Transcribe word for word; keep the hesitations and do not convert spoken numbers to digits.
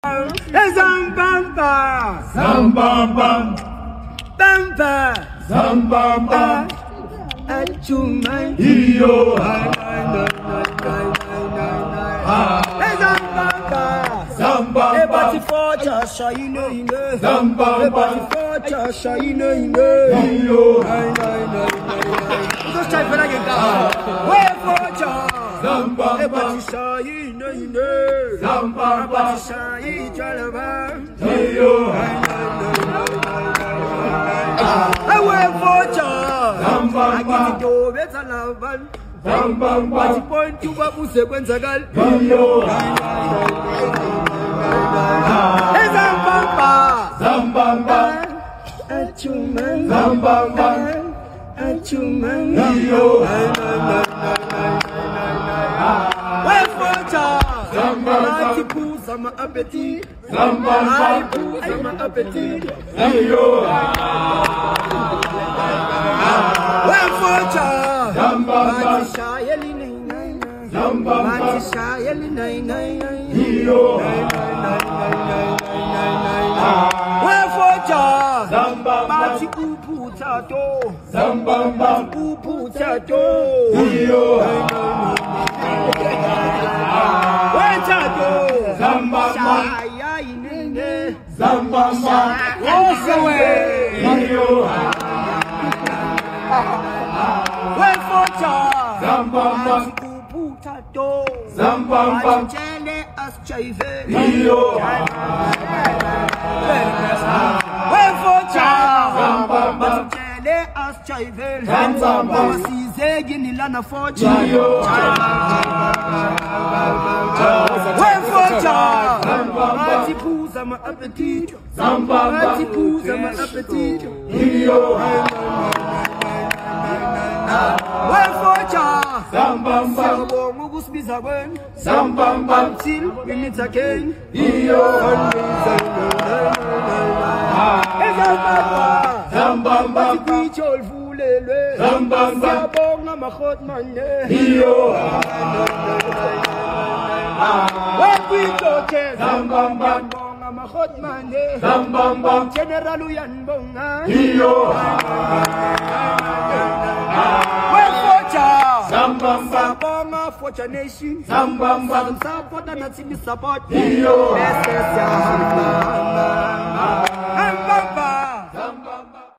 Zambamba, Zambamba, Bamba, Zambamba, Achuman, Iyo, Zambamba, Zambamba, Everybody for just shy, you know, you know. Zambamba, Everybody for just shy, you know, you know. Iyo, Just try for that guy. Wait for just. Zambamba, Everybody shy, you know, you know. Zambamba, Everybody shy, you know. Iyo, I wait for just. Zambamba, I give it to better love. Zambamba, Point to what was the Quenzagal. Iyo, Zambamba, Zambamba, Achuman, Zambamba, Achuman, Iyo, wait for just. Zambamba, I put some appetite. Zambamba, I put some appetite. Iyo, Wait for just. Zambamba, Shayeli nine nine nine. Zambamba, Shayeli nine nine nine. Iyo, Wait for just. Zambamba, Mati upu tato. Zambamba, Upu tato. Iyo, Wait tato. Zambamba, Shayeli nene. Zambamba, Walk away. Iyo, Wait for just. Zambamba, Upu tato. Zambamba, Jele as chave. Iyo, Wait for just. Zambamba, Jele as chave. Zambamba, Size gini lana for Iyo, Wait for just. Zambamba, Mati puza ma appetite. Zambamba, Mati puza ma appetite. Iyo, Wait for just. Zambamba, Siyabonga ukusibiza kwenu. Zambamba, Until we meet again. Iyo, Ezambamba. Zambamba, Kwitsho olivulelwe. Zambamba, Siyabonga makhotmane. Iyo, Wakwitsho ke. Zambamba, Siyabonga makhotmane. Zambamba, General uyanibonga. Iyo, Wefocha. Zambamba, Siyabonga Focha Nation. Zambamba, Support and not support. Iyo, Best is